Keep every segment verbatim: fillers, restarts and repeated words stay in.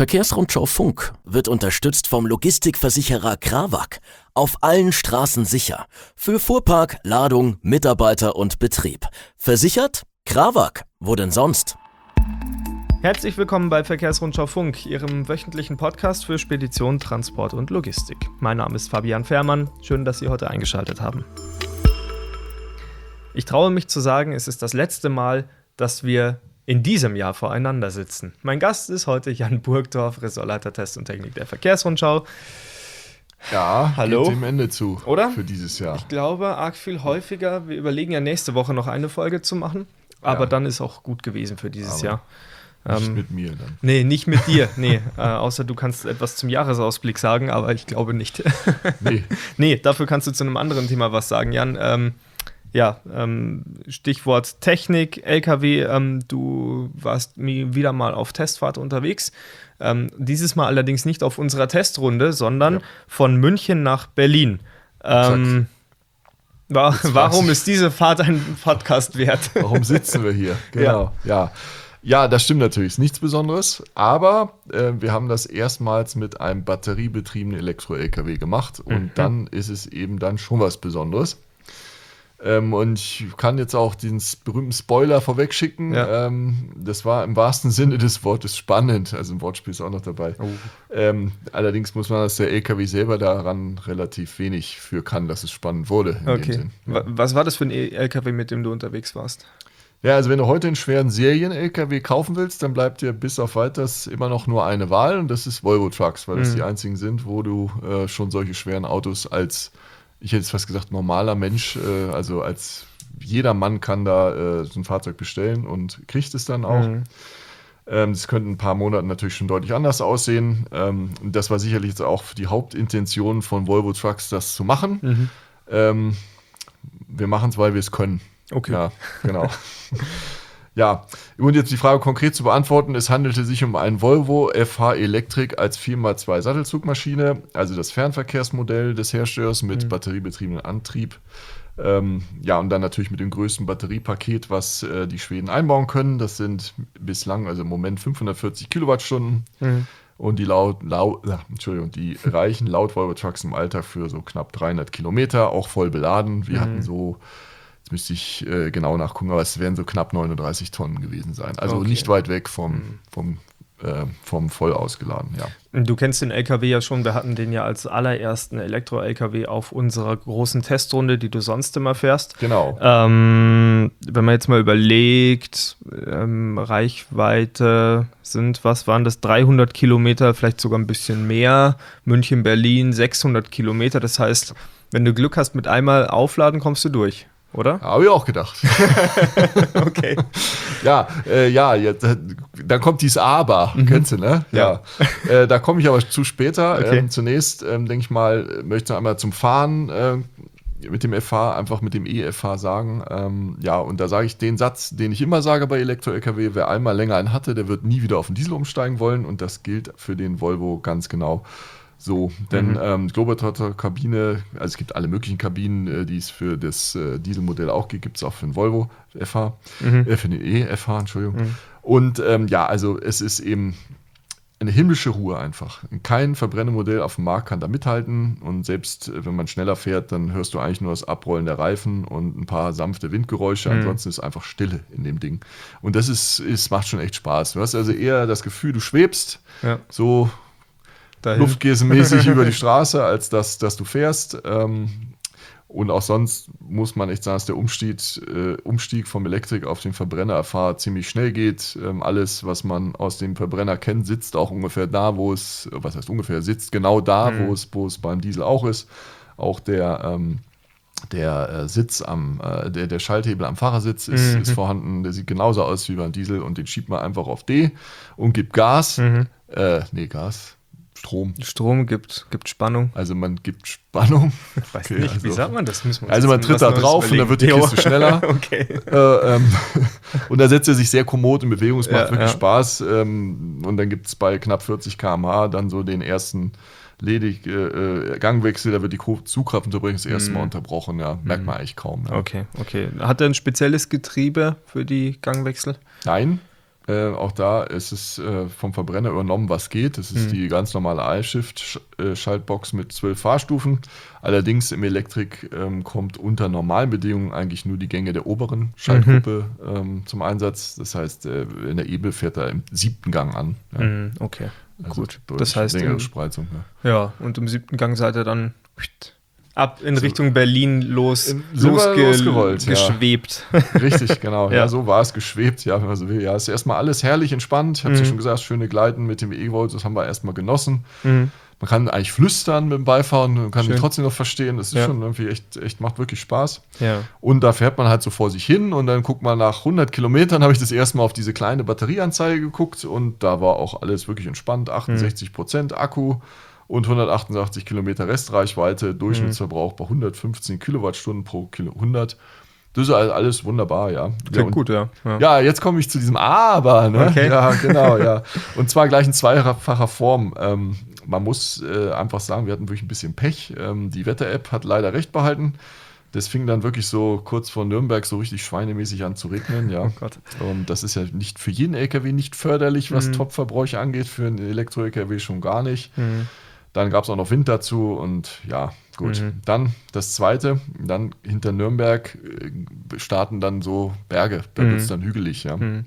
Verkehrsrundschau Funk wird unterstützt vom Logistikversicherer Krawak. Auf allen Straßen sicher. Für Fuhrpark, Ladung, Mitarbeiter und Betrieb. Versichert? Krawak. Wo denn sonst? Herzlich willkommen bei Verkehrsrundschau Funk, Ihrem wöchentlichen Podcast für Spedition, Transport und Logistik. Mein Name ist Fabian Fährmann. Schön, dass Sie heute eingeschaltet haben. Ich traue mich zu sagen, es ist das letzte Mal, dass wir in diesem Jahr voreinander sitzen. Mein Gast ist heute Jan Burgdorf, Ressortleiter Test und Technik der Verkehrsrundschau. Ja, hallo. Geht dem Ende zu, oder? Für dieses Jahr. Ich glaube, arg viel häufiger. Wir überlegen ja nächste Woche noch eine Folge zu machen, aber ja. Dann ist auch gut gewesen für dieses aber Jahr. Nicht ähm, mit mir dann. Nee, nicht mit dir. Nee, äh, außer du kannst etwas zum Jahresausblick sagen, aber ich glaube nicht. Nee. Nee, dafür kannst du zu einem anderen Thema was sagen, Jan. Ähm, Ja, ähm, Stichwort Technik, L K W, ähm, du warst wieder mal auf Testfahrt unterwegs. Ähm, dieses Mal allerdings nicht auf unserer Testrunde, sondern ja. von München nach Berlin. Ähm, war, warum ist diese Fahrt ein Podcast wert? Warum sitzen wir hier? Genau, ja. ja. Ja, das stimmt natürlich, ist nichts Besonderes, aber äh, wir haben das erstmals mit einem batteriebetriebenen Elektro-L K W gemacht und mhm. dann ist es eben dann schon was Besonderes. Ähm, und ich kann jetzt auch den berühmten Spoiler vorwegschicken. Ja. Ähm, das war im wahrsten Sinne des Wortes spannend. Also ein Wortspiel ist auch noch dabei. Oh. Ähm, allerdings muss man, dass der L K W selber daran relativ wenig für kann, dass es spannend wurde. In okay. dem Sinn. Ja. Was war das für ein L K W, mit dem du unterwegs warst? Ja, also wenn du heute einen schweren Serien-L K W kaufen willst, dann bleibt dir bis auf weiteres immer noch nur eine Wahl. Und das ist Volvo Trucks, weil mhm. das die einzigen sind, wo du äh, schon solche schweren Autos als ich hätte jetzt fast gesagt, normaler Mensch, äh, also als jeder Mann kann da äh, so ein Fahrzeug bestellen und kriegt es dann auch. Mhm. Ähm, das könnte in ein paar Monaten natürlich schon deutlich anders aussehen. Ähm, und das war sicherlich jetzt auch die Hauptintention von Volvo Trucks, das zu machen. Mhm. Ähm, wir machen es, weil wir es können. Okay. Ja, genau. Ja, und jetzt die Frage konkret zu beantworten, es handelte sich um einen Volvo F H Electric als vier mal zwei Sattelzugmaschine, also das Fernverkehrsmodell des Herstellers mit mhm. batteriebetriebenem Antrieb. Ähm, ja, und dann natürlich mit dem größten Batteriepaket, was äh, die Schweden einbauen können. Das sind bislang, also im Moment fünfhundertvierzig Kilowattstunden. Mhm. Und die, laut, laut, äh, Entschuldigung, die reichen laut Volvo Trucks im Alltag für so knapp dreihundert Kilometer, auch voll beladen. Wir mhm. hatten so... müsste ich äh, genau nachgucken, aber es werden so knapp neununddreißig Tonnen gewesen sein. Also okay. nicht weit weg vom, vom, äh, vom voll ausgeladen, ja. Du kennst den L K W ja schon, wir hatten den ja als allerersten Elektro-L K W auf unserer großen Testrunde, die du sonst immer fährst. Genau. Ähm, wenn man jetzt mal überlegt, ähm, Reichweite sind, was waren das, dreihundert Kilometer, vielleicht sogar ein bisschen mehr, München, Berlin, sechshundert Kilometer, das heißt, wenn du Glück hast mit einmal aufladen, kommst du durch. Oder? Habe ich auch gedacht. Okay. Ja, äh, ja, jetzt, dann kommt dieses Aber, mhm. kennst du, ne? Ja. ja. Äh, da komme ich aber zu später. Okay. Ähm, zunächst, ähm, denke ich mal, möchte ich einmal zum Fahren äh, mit dem F H, einfach mit dem E F H sagen. Ähm, ja, und da sage ich den Satz, den ich immer sage bei Elektro-L K W, wer einmal länger einen hatte, der wird nie wieder auf den Diesel umsteigen wollen. Und das gilt für den Volvo ganz genau. So, denn mhm. ähm, Globetrotter-Kabine, also es gibt alle möglichen Kabinen, äh, die es für das äh, Dieselmodell auch gibt, gibt es auch für den Volvo F H, mhm. äh, für den E F H, Entschuldigung. Mhm. Und ähm, ja, also es ist eben eine himmlische Ruhe einfach. Kein Verbrennermodell auf dem Markt kann da mithalten und selbst äh, wenn man schneller fährt, dann hörst du eigentlich nur das Abrollen der Reifen und ein paar sanfte Windgeräusche, mhm. ansonsten ist einfach Stille in dem Ding. Und das ist, ist macht schon echt Spaß. Du hast also eher das Gefühl, du schwebst, ja. so luftgesenmäßig über die Straße, als dass, dass du fährst. Ähm, und auch sonst muss man echt sagen, dass der Umstieg, äh, Umstieg vom Elektrik auf den Verbrenner F H ziemlich schnell geht. Ähm, alles, was man aus dem Verbrenner kennt, sitzt auch ungefähr da, wo es, was heißt ungefähr, sitzt genau da, mhm. wo es, wo es beim Diesel auch ist. Auch der, ähm, der äh, Sitz am, äh, der, der Schalthebel am Fahrersitz ist, mhm. ist vorhanden. Der sieht genauso aus wie beim Diesel und den schiebt man einfach auf D und gibt Gas. Mhm. Äh, nee, Gas. Strom. Strom gibt, gibt Spannung. Also man gibt Spannung. Ich weiß okay, nicht, also, wie sagt man das? Müssen wir also man tritt da drauf überlegen. Und dann wird die Kiste schneller. Okay. Äh, ähm, und da setzt er sich sehr kommod in Bewegung, es macht ja, wirklich ja. Spaß. Ähm, und dann gibt es bei knapp vierzig Kilometer pro Stunde dann so den ersten ledig äh, Gangwechsel, da wird die Zugkraftunterbrechung das erste Mal mm. unterbrochen. Ja, merkt man eigentlich kaum. Ja. Okay, okay. Hat er ein spezielles Getriebe für die Gangwechsel? Nein. Äh, auch da ist es äh, vom Verbrenner übernommen, was geht. Das ist mhm. die ganz normale iShift-Schaltbox mit zwölf Fahrstufen. Allerdings im Elektrik ähm, kommt unter normalen Bedingungen eigentlich nur die Gänge der oberen Schaltgruppe mhm. ähm, zum Einsatz. Das heißt, äh, in der E B fährt er im siebten Gang an. Ja. Mhm, okay, also gut. Das heißt, längere im, Spreizung. Ja. ja, und im siebten Gang seid ihr dann ab in so, Richtung Berlin los, losge- losgerollt, geschwebt. Ja. Richtig, genau. ja. ja, so war es, geschwebt, ja, wenn man so will. Ja, ist erstmal alles herrlich entspannt. Ich habe es mhm. ja schon gesagt, schöne Gleiten mit dem E-Volt, das haben wir erstmal genossen. Mhm. Man kann eigentlich flüstern mit dem Beifahren, man kann Schön. ihn trotzdem noch verstehen. Das ist ja. schon irgendwie echt, echt, macht wirklich Spaß. Ja. Und da fährt man halt so vor sich hin und dann guckt man nach hundert Kilometern, habe ich das erste Mal auf diese kleine Batterieanzeige geguckt und da war auch alles wirklich entspannt. achtundsechzig Prozent Akku und hundertachtundsechzig Kilometer Restreichweite, Durchschnittsverbrauch bei hundertfünfzehn Kilowattstunden pro Kilo hundert. Das ist alles wunderbar, ja. Klingt ja, und, gut, ja. ja. Ja, jetzt komme ich zu diesem Aber, ne? Okay. Ja, genau, ja. Und zwar gleich in zweifacher Form. Ähm, man muss äh, einfach sagen, wir hatten wirklich ein bisschen Pech. Ähm, die Wetter-App hat leider recht behalten. Das fing dann wirklich so kurz vor Nürnberg so richtig schweinemäßig an zu regnen, ja. Oh Gott. Und das ist ja nicht für jeden L K W nicht förderlich, was mhm. Top-Verbräuche angeht, für einen Elektro-L K W schon gar nicht. Mhm. Dann gab es auch noch Wind dazu und ja, gut. Mhm. Dann das Zweite, dann hinter Nürnberg äh, starten dann so Berge, da mhm. wird es dann hügelig, ja. Mhm.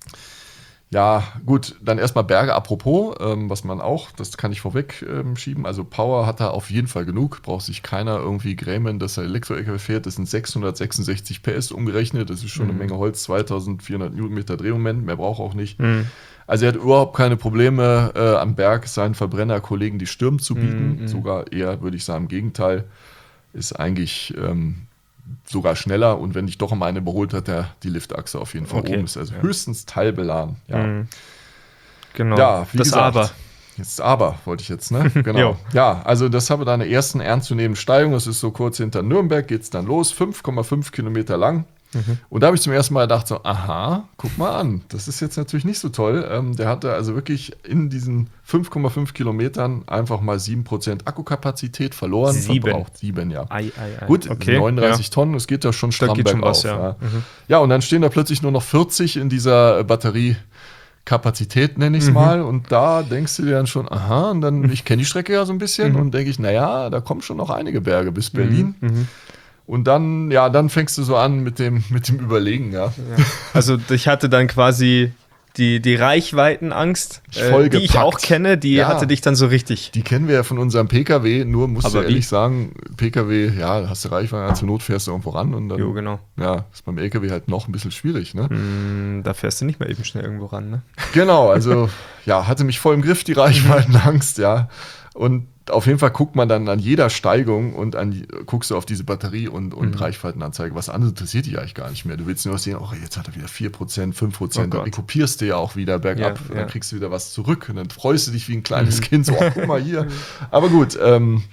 Ja, gut, dann erstmal Berge, apropos, ähm, was man auch, das kann ich vorweg ähm, schieben, also Power hat er auf jeden Fall genug, braucht sich keiner irgendwie grämen, dass er Elektro-L K W fährt, das sind sechshundertsechsundsechzig P S umgerechnet, das ist schon mhm. eine Menge Holz, zweitausendvierhundert Newtonmeter Drehmoment, mehr braucht er auch nicht. Mhm. Also er hat überhaupt keine Probleme, äh, am Berg seinen Verbrennerkollegen die Stirn zu bieten, mhm. sogar eher, würde ich sagen, im Gegenteil, ist eigentlich ähm, sogar schneller und wenn dich doch einmal eine überholt, hat er die Liftachse auf jeden Fall okay. oben, ist also ja. höchstens teilbeladen. Ja, mhm. Genau, ja wie das gesagt, Aber. Jetzt Aber, wollte ich jetzt, ne? Genau. Ja, also das haben wir dann eine ersten ernstzunehmende Steigung, das ist so kurz hinter Nürnberg, geht es dann los, fünf Komma fünf Kilometer lang. Mhm. Und da habe ich zum ersten Mal gedacht, so, aha, guck mal an, das ist jetzt natürlich nicht so toll. Ähm, der hatte also wirklich in diesen fünf Komma fünf Kilometern einfach mal sieben Prozent Akkukapazität verloren. Sieben? Verbraucht sieben, ja. Ei, ei, ei. Gut, okay, neununddreißig ja. Tonnen, es geht da schon stramm geht schon bergauf. was, ja. Ja. Mhm. Ja, und dann stehen da plötzlich nur noch vierzig in dieser Batterie. Kapazität nenne ich es mhm. mal und da denkst du dir dann schon, aha, und dann, ich kenne die Strecke ja so ein bisschen mhm. und denke ich, naja, da kommen schon noch einige Berge bis Berlin. Mhm. Und dann, ja, dann fängst du so an mit dem, mit dem Überlegen, ja. ja. Also ich hatte dann quasi die, die Reichweitenangst, äh, die ich auch kenne, die ja. hatte dich dann so richtig. Die kennen wir ja von unserem P K W, nur musst Aber du ehrlich wie? sagen, P K W, ja, hast du Reichweite, zur Not fährst du irgendwo ran und dann, jo, genau. ja, ist beim L K W halt noch ein bisschen schwierig, ne? Mm, da fährst du nicht mehr eben schnell irgendwo ran, ne? Genau, also, ja, hatte mich voll im Griff, die Reichweitenangst, ja. Und auf jeden Fall guckt man dann an jeder Steigung und an, guckst du auf diese Batterie und, und mhm. Reichweitenanzeige. Was anderes interessiert dich eigentlich gar nicht mehr. Du willst nur sehen, oh, jetzt hat er wieder vier Prozent, fünf Prozent. Oh dann kopierst du ja auch wieder bergab. Ja, dann ja. kriegst du wieder was zurück. Und dann freust du dich wie ein kleines mhm. Kind. So, oh, guck mal hier. Aber gut, ähm,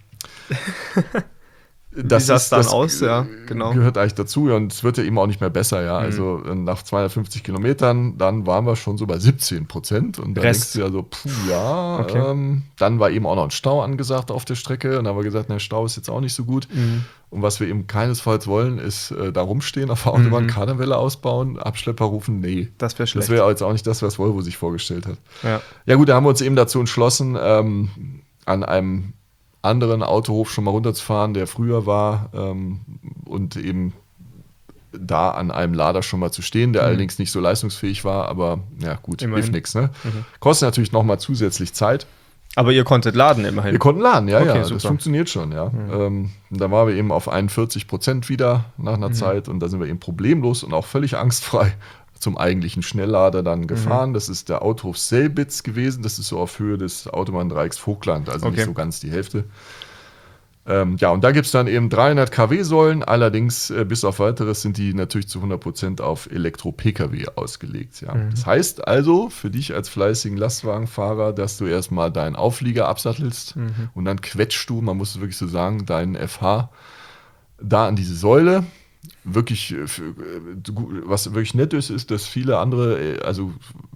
das Wie sah es dann das aus? Ja, genau. Gehört eigentlich dazu ja, und es wird ja eben auch nicht mehr besser. Ja. Mhm. Also nach zweihundertfünfzig Kilometern, dann waren wir schon so bei siebzehn Prozent und dann Rest. denkst du ja so, puh, ja, okay. ähm, dann war eben auch noch ein Stau angesagt auf der Strecke und dann haben wir gesagt, der Stau ist jetzt auch nicht so gut. Mhm. Und was wir eben keinesfalls wollen, ist äh, da rumstehen, auf der Autobahn, mhm. Kardanwelle ausbauen, Abschlepper rufen, nee. Das wäre schlecht. Das wäre jetzt auch nicht das, was Volvo sich vorgestellt hat. Ja, ja gut, da haben wir uns eben dazu entschlossen, ähm, an einem anderen Autohof schon mal runterzufahren, der früher war ähm, und eben da an einem Lader schon mal zu stehen, der mhm. allerdings nicht so leistungsfähig war, aber ja gut, immerhin. hilft nichts. Ne? Mhm. Kostet natürlich nochmal zusätzlich Zeit. Aber ihr konntet laden immerhin. Wir konnten laden, ja, okay, ja, super. das funktioniert schon, ja. Mhm. Ähm, da waren wir eben auf einundvierzig Prozent wieder nach einer mhm. Zeit und da sind wir eben problemlos und auch völlig angstfrei zum eigentlichen Schnelllader dann gefahren. Mhm. Das ist der Autohof Selbitz gewesen. Das ist so auf Höhe des Autobahndreiecks Vogtland, also okay. nicht so ganz die Hälfte. Ähm, ja, und da gibt es dann eben dreihundert Kilowatt-Säulen. Allerdings, äh, bis auf Weiteres, sind die natürlich zu hundert Prozent auf Elektro-P K W ausgelegt. Ja. Mhm. Das heißt also für dich als fleißigen Lastwagenfahrer, dass du erstmal deinen Auflieger absattelst mhm. und dann quetschst du, man muss es wirklich so sagen, deinen F H da an diese Säule. Wirklich, was wirklich nett ist, ist, dass viele andere, also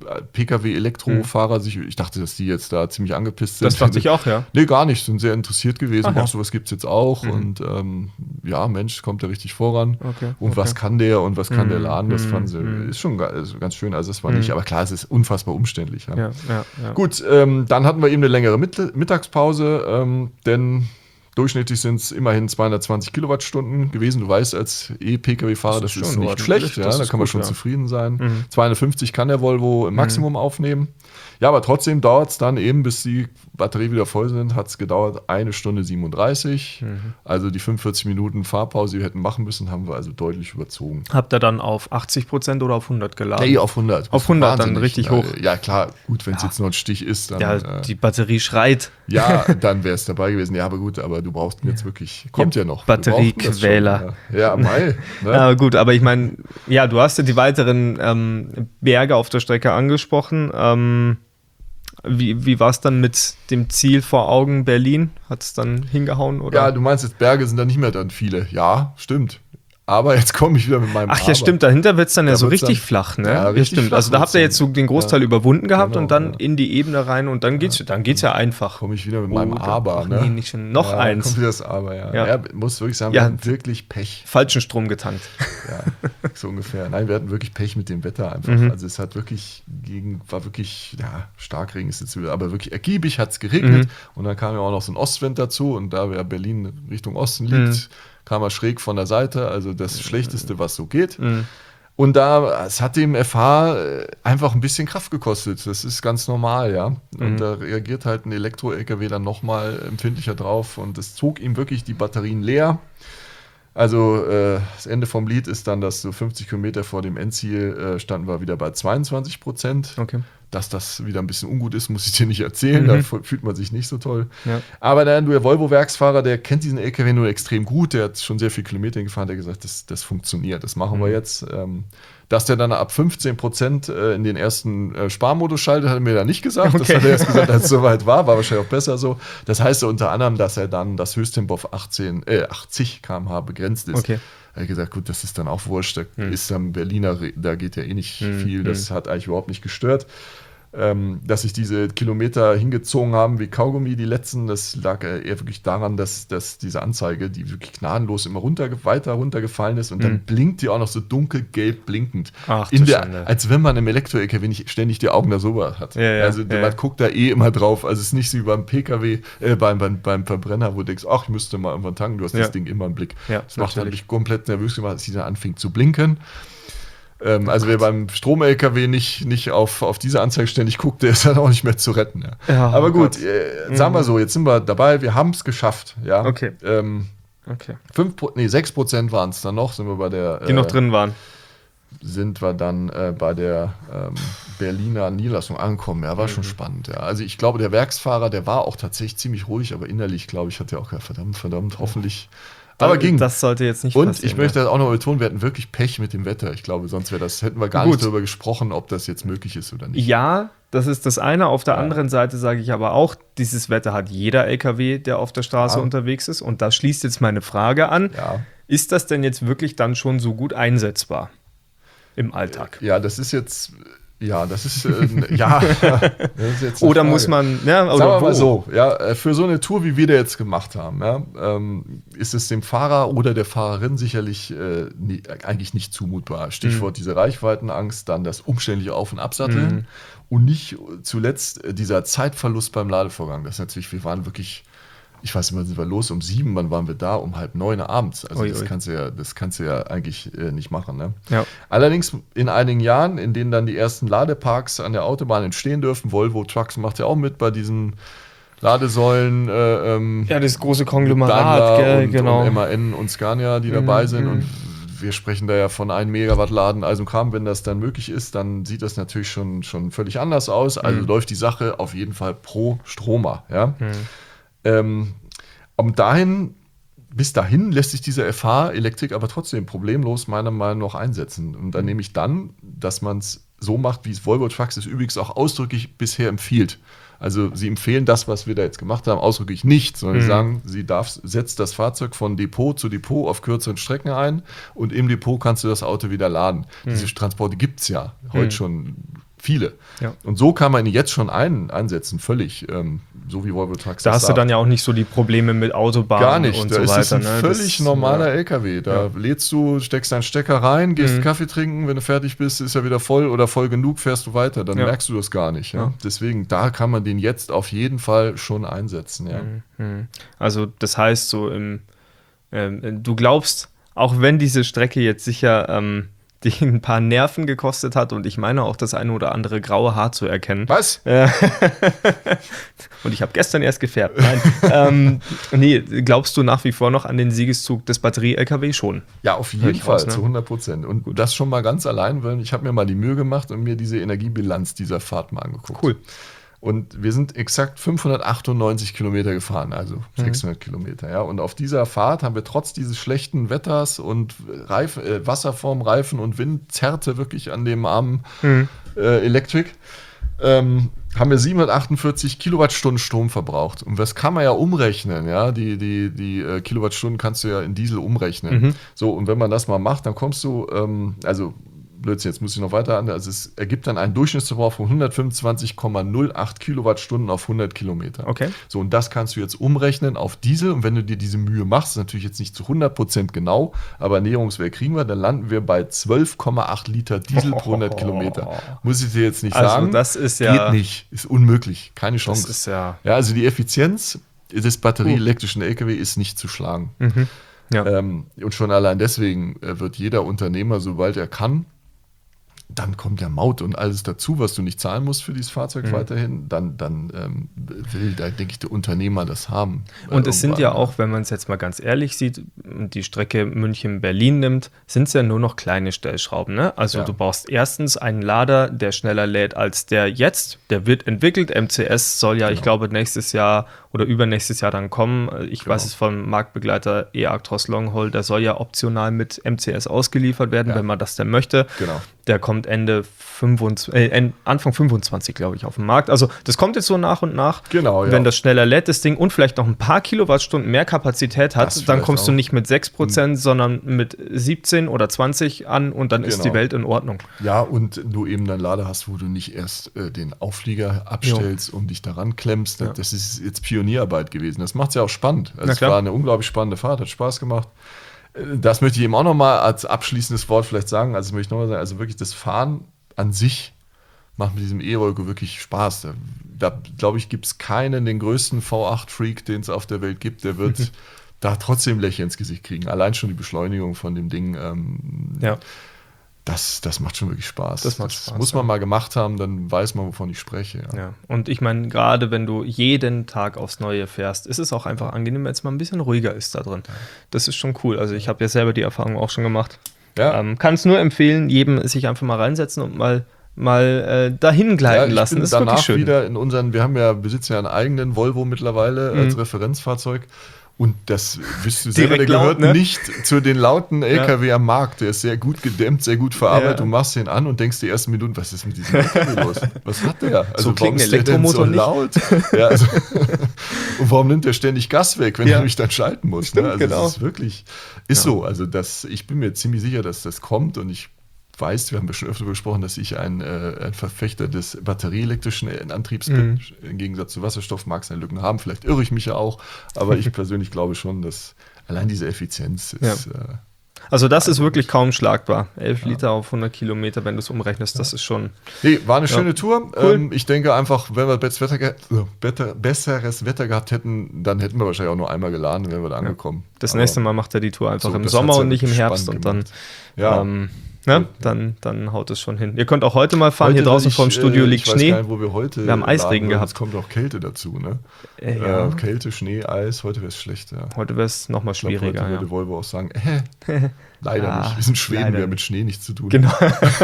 P K W-Elektrofahrer sich, ich dachte, dass die jetzt da ziemlich angepisst sind. Das dachte ich auch, ja. Nee, gar nicht, sind sehr interessiert gewesen. Ach, ja. Ach, sowas gibt es jetzt auch. Mhm. Und ähm, ja, Mensch, kommt der richtig voran. Okay, und okay. was kann der und was kann Mhm. der Laden? Das Mhm. fanden sie, Mhm. ist schon also ganz schön. Also das war Mhm. nicht, aber klar, es ist unfassbar umständlich. Ja. Ja, ja, ja. Gut, ähm, dann hatten wir eben eine längere Mitt- Mittagspause, ähm, denn durchschnittlich sind es immerhin zweihundertzwanzig Kilowattstunden gewesen. Du weißt, als E-P K W-Fahrer, das, Das ist, ist nicht schon schlecht. ordentlich. Ja, Das da ist kann man gut, schon ja. zufrieden sein. Mhm. zweihundertfünfzig kann der Volvo im Maximum aufnehmen. Ja, aber trotzdem dauert es dann eben, bis die Batterie wieder voll sind, hat es gedauert eine Stunde siebenunddreißig. Mhm. Also die fünfundvierzig Minuten Fahrpause, die wir hätten machen müssen, haben wir also deutlich überzogen. Habt ihr dann auf achtzig Prozent oder auf hundert geladen? Nee, auf hundert. Auf hundert dann Wahnsinnig. richtig Ja, hoch. Ja, klar, gut, wenn es Ja. jetzt nur ein Stich ist, dann. Ja, äh, die Batterie schreit. Ja, dann wäre es dabei gewesen. Ja, aber gut, aber du brauchst ihn jetzt wirklich. Kommt ja, noch. Wir Batteriequäler. brauchten das schon, Ja, ja Mai. Ne? Ja, gut, aber ich meine, ja, du hast ja die weiteren ähm, Berge auf der Strecke angesprochen. Ähm, wie wie war es dann mit dem Ziel vor Augen Berlin? Hat es dann hingehauen? Oder? Ja, du meinst jetzt, Berge sind da nicht mehr dann viele. Ja, stimmt. Aber jetzt komme ich wieder mit meinem Ach ja, Aber. stimmt, dahinter wird es dann ja Da so wird's richtig dann- flach, ne? Ja, richtig stimmt. flach Also da habt ihr wird's jetzt so dann. den Großteil Ja. überwunden gehabt Genau, und dann ja. in die Ebene rein und dann geht's, dann geht's ja einfach. Komme ich wieder mit Oh, meinem da- Aber. ach Ne? nee, nicht schon. Noch ja, eins. Kommt wieder das Aber, ja. Ja. ja. muss wirklich sagen, Ja. wir hatten wirklich Pech. Falschen Strom getankt. Ja, so ungefähr. Nein, wir hatten wirklich Pech mit dem Wetter einfach. Mhm. Also es hat wirklich gegen, war wirklich, ja, Starkregen ist jetzt wieder, aber wirklich ergiebig hat es geregnet. Mhm. Und dann kam ja auch noch so ein Ostwind dazu und da ja Berlin Richtung Osten liegt, Mhm. kam er schräg von der Seite, also das Schlechteste, was so geht. Mhm. Und da, es hat dem F H äh, einfach ein bisschen Kraft gekostet. Das ist ganz normal, ja. Und Mhm. da reagiert halt ein Elektro-L K W dann nochmal empfindlicher drauf und es zog ihm wirklich die Batterien leer. Also äh, das Ende vom Lied ist dann, dass so fünfzig Kilometer vor dem Endziel äh, standen wir wieder bei zweiundzwanzig Prozent. Okay. Dass das wieder ein bisschen ungut ist, muss ich dir nicht erzählen. Mhm. Da f- fühlt man sich nicht so toll. Ja. Aber der, der Volvo-Werksfahrer, der kennt diesen L K W nur extrem gut. Der hat schon sehr viel Kilometer gefahren. Der hat gesagt, das, das funktioniert, das machen wir Mhm. jetzt. Ähm, dass der dann ab fünfzehn Prozent äh, in den ersten äh, Sparmodus schaltet, hat er mir da nicht gesagt. Das Okay. hat er erst gesagt, als es soweit war. War wahrscheinlich auch besser so. Das heißt ja unter anderem, dass er dann das Höchsttempo auf achtzehn, äh, achtzig Kilometer pro Stunde begrenzt ist. Okay. Er hat gesagt, gut, das ist dann auch wurscht. Da Hm. ist am Berliner, Re- da geht ja eh nicht Hm, viel. Das hm. hat eigentlich überhaupt nicht gestört. Ähm, dass sich diese Kilometer hingezogen haben wie Kaugummi, die letzten, das lag äh, eher wirklich daran, dass, dass diese Anzeige, die wirklich gnadenlos immer runter, weiter runtergefallen ist und dann Mhm. blinkt die auch noch so dunkelgelb blinkend. Ach, in du der, Schande. als wenn man im Elektro-L K W nicht ständig die Augen da so hat. Ja, ja, also ja, man ja. guckt da eh immer drauf. Also es ist nicht so wie beim P K W, äh, beim, beim, beim Verbrenner, wo du denkst, ach, ich müsste mal irgendwann tanken, du hast Ja. das Ding immer im Blick. Ja, das macht natürlich. mich komplett nervös gemacht, als die dann anfing zu blinken. Ähm, also wer beim Strom-L K W nicht, nicht auf, auf diese Anzeige ständig guckt, der ist dann auch nicht mehr zu retten. Ja. Ja, Aber oh gut, Gott. äh, sagen wir so, jetzt sind wir dabei, wir haben es geschafft. Ja. Okay. Ähm, Okay. fünf, Pro- nee, sechs Prozent waren es dann noch, sind wir bei der Die noch drin waren. sind wir dann äh, bei der ähm, Berliner Niederlassung angekommen. Ja, war schon spannend. Ja. Also ich glaube, der Werksfahrer, der war auch tatsächlich ziemlich ruhig, aber innerlich, glaube ich, hat er auch gesagt, verdammt, verdammt, hoffentlich. Aber ging. Das sollte jetzt nicht Und passieren. ich möchte das auch noch betonen, wir hatten wirklich Pech mit dem Wetter. Ich glaube, sonst wäre das, hätten wir gar Gut. nicht darüber gesprochen, ob das jetzt möglich ist oder nicht. Ja, das ist das eine. Auf der Ja. anderen Seite sage ich aber auch, dieses Wetter hat jeder L K W, der auf der Straße Ja. unterwegs ist. Und da schließt jetzt meine Frage an. Ja. Ist das denn jetzt wirklich dann schon so gut einsetzbar im Alltag? Ja, das ist jetzt, ja, das ist, äh, ja. Das ist jetzt eine Oder Frage. muss man, ja, oder Sagen wir wo? mal so, ja, äh, für so eine Tour, wie wir da jetzt gemacht haben, ja, ähm, ist es dem Fahrer oder der Fahrerin sicherlich äh, nie, eigentlich nicht zumutbar. Stichwort diese Reichweitenangst, dann das umständliche Auf- und Absatteln Mhm. und nicht zuletzt äh, dieser Zeitverlust beim Ladevorgang. Das ist natürlich, wir waren wirklich, ich weiß nicht, wann sind wir los? Um sieben, wann waren wir da? Um halb neun abends. Also Ui, das ui. kannst du ja, das kannst du ja eigentlich äh, nicht machen. Ne? Ja. Allerdings in einigen Jahren, in denen dann die ersten Ladeparks an der Autobahn entstehen dürfen, Volvo Trucks macht ja auch mit bei diesen Ladesäulen, äh, ähm, Ja, das große Daimler Konglomerat, gell, und, genau. und M A N und Scania, die dabei Mhm, sind. mhm. Und wir sprechen da ja von einem Megawatt Laden, also Kram, wenn das dann möglich ist, dann sieht das natürlich schon, schon völlig anders aus. Also Mhm. läuft die Sache auf jeden Fall pro Stromer. Ja? Mhm. Ähm, und dahin, bis dahin lässt sich diese F H-Elektrik aber trotzdem problemlos meiner Meinung nach einsetzen. Und dann nehme ich dann, dass man es so macht, wie es Volvo Trucks es übrigens auch ausdrücklich bisher empfiehlt. Also sie empfehlen das, was wir da jetzt gemacht haben, ausdrücklich nicht, sondern Mhm. sie sagen, sie darf, setzt das Fahrzeug von Depot zu Depot auf kürzeren Strecken ein und im Depot kannst du das Auto wieder laden. Mhm. Diese Transporte gibt es ja heute Mhm. schon viele. Ja. Und so kann man ihn jetzt schon ein, einsetzen, völlig, ähm, so wie Volvo Trucks Da das hast sagt. du dann ja auch nicht so die Probleme mit Autobahnen Gar nicht, und da so ist weiter. es ein ne? völlig das, normaler ja. L K W. Da Ja. lädst du, steckst deinen Stecker rein, gehst Mhm. Kaffee trinken, wenn du fertig bist, ist er wieder voll oder voll genug, fährst du weiter. Dann Ja. merkst du das gar nicht. Ja? Ja. Deswegen, da kann man den jetzt auf jeden Fall schon einsetzen. Ja. Mhm. Also das heißt so, im, ähm, du glaubst, auch wenn diese Strecke jetzt sicher ähm, dich ein paar Nerven gekostet hat und ich meine auch das eine oder andere graue Haar zu erkennen. Was? Äh, und ich habe gestern erst gefärbt. Nein. ähm, nee, glaubst du nach wie vor noch an den Siegeszug des Batterie-L K W schon? Ja, auf Hör jeden ich Fall, raus, ne? zu hundert Prozent. Und das schon mal ganz allein, weil ich habe mir mal die Mühe gemacht und mir diese Energiebilanz dieser Fahrt mal angeguckt. Cool. Und wir sind exakt fünfhundertachtundneunzig Kilometer gefahren, also sechshundert Kilometer. Ja. Und auf dieser Fahrt haben wir trotz dieses schlechten Wetters und Reif, äh, Wasser vorm Reifen und Wind zerrte wirklich an dem armen Mhm. äh, Electric, ähm, haben wir siebenhundertachtundvierzig Kilowattstunden Strom verbraucht. Und das kann man ja umrechnen, ja. Die, die, die äh, Kilowattstunden kannst du ja in Diesel umrechnen. Mhm. So, und wenn man das mal macht, dann kommst du, ähm, also Blödsinn, jetzt muss ich noch weiter an. Also es ergibt dann einen Durchschnittsverbrauch von hundertfünfundzwanzig Komma null acht Kilowattstunden auf hundert Kilometer. Okay. So, und das kannst du jetzt umrechnen auf Diesel. Und wenn du dir diese Mühe machst, ist natürlich jetzt nicht zu hundert Prozent genau, aber Näherungswert kriegen wir, dann landen wir bei zwölf Komma acht Liter Diesel pro hundert Kilometer. Muss ich dir jetzt nicht Also sagen. das ist ja- Geht nicht, ist unmöglich, keine Das Chance. ist ja. Ja, also die Effizienz des batterieelektrischen L K W ist nicht zu schlagen. Mhm. Ja. Ähm, und schon allein deswegen äh, wird jeder Unternehmer, sobald er kann, dann kommt der Maut und alles dazu, was du nicht zahlen musst für dieses Fahrzeug Mhm. weiterhin, dann, dann ähm, will, da denke ich, der Unternehmer das haben. Und es sind ja Irgendwann. auch, wenn man es jetzt mal ganz ehrlich sieht und die Strecke München-Berlin nimmt, sind es ja nur noch kleine Stellschrauben. Ne? Also Ja. du brauchst erstens einen Lader, der schneller lädt als der jetzt. Der wird entwickelt. M C S soll ja, ich glaube, nächstes Jahr oder übernächstes Jahr dann kommen. Ich Genau. weiß es vom Marktbegleiter E-Actros Longhaul, der soll ja optional mit M C S ausgeliefert werden, Ja. wenn man das denn möchte. Genau. Der kommt Ende fünfundzwanzig, äh, End- Anfang fünfundzwanzig, glaube ich, auf den Markt. Also das kommt jetzt so nach und nach. Genau, ja. Wenn das schneller lädt, das Ding, und vielleicht noch ein paar Kilowattstunden mehr Kapazität hat, Das dann vielleicht kommst du auch. nicht mit sechs Prozent, sondern mit siebzehn oder zwanzig an und dann ist Genau. die Welt in Ordnung. Ja, und du eben dann Lader hast, wo du nicht erst äh, den Auflieger abstellst und dich daran klemmst. Das, Ja. das ist jetzt Pionierarbeit gewesen. Das macht es ja auch spannend. Also Na es klar. war eine unglaublich spannende Fahrt, hat Spaß gemacht. Äh, Das möchte ich eben auch nochmal als abschließendes Wort vielleicht sagen. Also möchte ich nochmal sagen, also wirklich das Fahren an sich macht mit diesem E-Rolko wirklich Spaß. Da, da glaube ich, gibt es keinen, den größten V acht Freak, den es auf der Welt gibt, der wird da trotzdem Lächeln ins Gesicht kriegen. Allein schon die Beschleunigung von dem Ding. Ähm, Ja. Das, das macht schon wirklich Spaß. Das macht Spaß, muss man ja. mal gemacht haben, dann weiß man, wovon ich spreche. Ja. Ja. Und ich meine, gerade wenn du jeden Tag aufs Neue fährst, ist es auch einfach angenehm, wenn es mal ein bisschen ruhiger ist da drin. Das ist schon cool. Also ich habe ja selber die Erfahrung auch schon gemacht. Ja. Ähm, kann es nur empfehlen, jedem sich einfach mal reinsetzen und mal, mal äh, dahin Ja, gleiten ich lassen. bin Das ist wirklich danach schön. wieder in unseren, wir haben ja, besitzen ja einen eigenen Volvo mittlerweile als Referenzfahrzeug. Und das, wisst ihr selber, der Direkt laut, gehört ne? nicht zu den lauten L K W am Markt. Der ist sehr gut gedämmt, sehr gut verarbeitet. Ja. Du machst den an und denkst die ersten Minuten, was ist mit diesem L K W los? Was hat der? Also klingt warum ein ist der denn so Elektromotor nicht. laut? Ja, also, und warum nimmt der ständig Gas weg, wenn Ja. er mich dann schalten muss? Stimmt, ne? Also genau. das ist wirklich, ist so. Also das, ich bin mir ziemlich sicher, dass das kommt und ich weiß, wir haben ja schon öfter darüber gesprochen, dass ich ein, äh, ein Verfechter des batterieelektrischen Antriebs bin. Im Gegensatz zu Wasserstoff mag es seine Lücken haben, vielleicht irre ich mich ja auch, aber ich persönlich glaube schon, dass allein diese Effizienz ist. Äh, Also das ist wirklich kaum schlagbar. elf Liter auf hundert Kilometer, wenn du es umrechnest, das ist schon... nee, war eine schöne Ja. Tour. Cool. Ähm, ich denke einfach, wenn wir besseres Wetter, ge äh, better, besseres Wetter gehabt hätten, dann hätten wir wahrscheinlich auch nur einmal geladen, dann wären wir da angekommen. Das Aber nächste Mal macht er die Tour einfach so, im das Sommer hat's ja und nicht im wirklich Herbst spannend und dann, gemacht. Ja. ähm, ne, dann, dann haut es schon hin. Ihr könnt auch heute mal fahren, Heute hier draußen will ich, vor dem Studio äh, liegt ich weiß Schnee. gar nicht, wo wir heute Wir haben Eisregen laden, gehabt. Es kommt auch Kälte dazu, ne? Äh, ja. Äh, Kälte, Schnee, Eis, heute wäre es schlecht, ja. Heute wäre es nochmal Ich glaube, schwieriger. heute Ja. würde Volvo auch sagen, äh, leider Ja, nicht. Wir sind Schweden, leider wir haben mit nicht. Schnee nichts zu tun. Genau,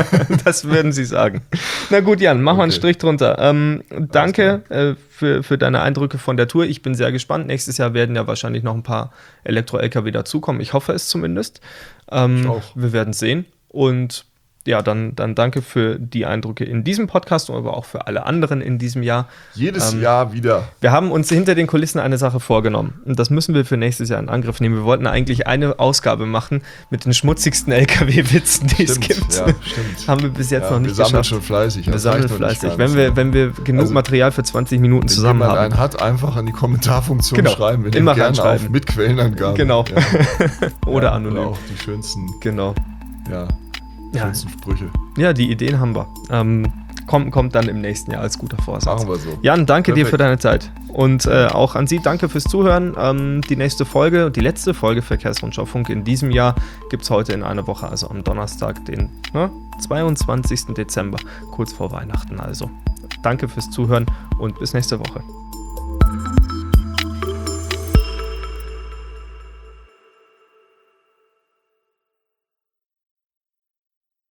das würden sie sagen. Na gut, Jan, mach mal einen Okay. Strich drunter. Ähm, danke äh, für, für deine Eindrücke von der Tour. Ich bin sehr gespannt. Nächstes Jahr werden ja wahrscheinlich noch ein paar Elektro-L K W dazukommen. Ich hoffe es zumindest. Ähm, Ich auch. Wir werden sehen. Und ja, dann, dann danke für die Eindrücke in diesem Podcast, aber auch für alle anderen in diesem Jahr. Jedes ähm, Jahr wieder. Wir haben uns hinter den Kulissen eine Sache vorgenommen. Und das müssen wir für nächstes Jahr in Angriff nehmen. Wir wollten eigentlich eine Ausgabe machen mit den schmutzigsten L K W-Witzen, die es gibt. Ja, stimmt. Haben wir bis jetzt ja, noch nicht geschafft. Wir sammeln geschafft. schon fleißig. Wir sammeln fleißig. Wenn wir, wenn wir genug also, Material für zwanzig Minuten zusammen haben. Wenn jemand einen hat, einfach an die Kommentarfunktion genau. schreiben. Wir Immer nehmen gerne auf mit Quellenangaben. Genau. Ja. Oder ja, anonym. Oder auch die schönsten, genau. ja, die ja. schönsten Sprüche. Ja, die Ideen haben wir. Ähm, kommt, kommt dann im nächsten Jahr als guter Vorsatz. Machen wir so. Jan, danke Perfekt. dir für deine Zeit. Und äh, auch an Sie danke fürs Zuhören. Ähm, die nächste Folge, die letzte Folge Verkehrsrundschau Funk in diesem Jahr gibt es heute in einer Woche, also am Donnerstag, den ne, zweiundzwanzigsten Dezember, kurz vor Weihnachten also. Danke fürs Zuhören und bis nächste Woche.